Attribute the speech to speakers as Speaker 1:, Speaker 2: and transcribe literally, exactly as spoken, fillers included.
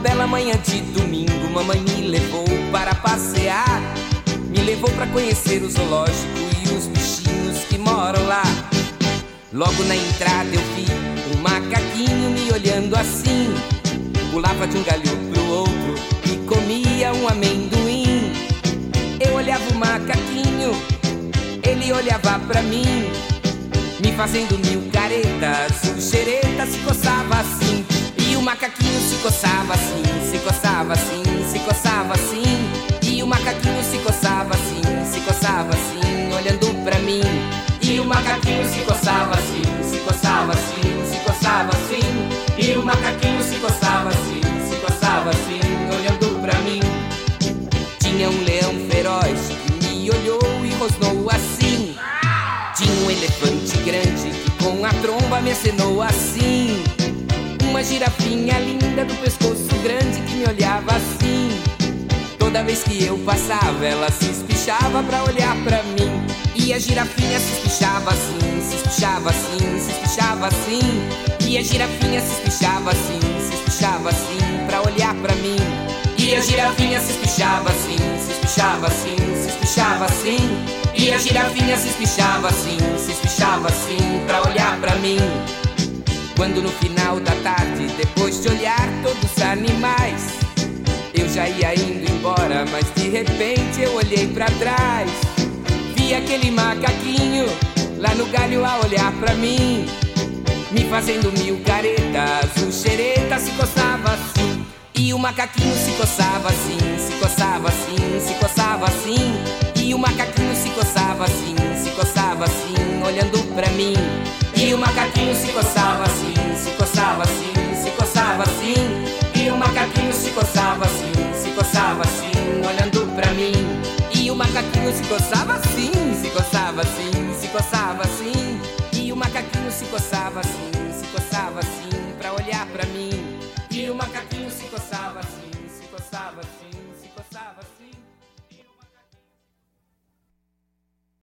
Speaker 1: bela manhã de domingo, mamãe me levou para passear. Me levou para conhecer o zoológico e os bichinhos que moram lá. Logo na entrada eu vi um macaquinho me olhando assim. Pulava de um galho pro outro e comia um amendoim. Eu olhava o macaquinho, ele olhava pra mim, me fazendo mil caretas. O xereta se coçava assim, e o macaquinho se coçava assim, se coçava assim, se coçava assim. E o macaquinho se coçava assim, se coçava assim, olhando pra mim. E o macaquinho se coçava assim, se coçava assim, se coçava assim. E o macaquinho se coçava assim, se coçava assim, olhando pra mim. Tinha um leão feroz que me olhou e rosnou assim. Tinha um elefante grande que com a tromba me acenou assim. Uma girafinha linda do pescoço grande que me olhava assim. Toda vez que eu passava ela se espichava pra olhar pra mim. E a girafinha se espichava assim, se espichava assim, se espichava assim. E a girafinha se espichava assim, se espichava assim, pra olhar pra mim. E a girafinha se espichava assim, se espichava assim, se espichava assim. E a girafinha se espichava assim, se espichava assim, pra olhar pra mim. Quando no final da tarde, depois de olhar todos os animais, eu já ia indo embora, mas de repente eu olhei pra trás. Vi aquele macaquinho lá no galho a olhar pra mim, me fazendo mil caretas. O xereta se coçava assim, e o macaquinho se coçava assim, se coçava assim, se coçava assim. E o macaquinho se coçava assim, se coçava assim, olhando pra mim. E o macaquinho se coçava assim, se coçava assim, se coçava assim. E o macaquinho se coçava assim, se coçava assim, olhando pra mim. E o macaquinho se coçava assim, se coçava assim, se coçava assim. E o macaquinho se coçava assim, se coçava assim, pra olhar pra mim. E o macaquinho se coçava assim, se coçava assim.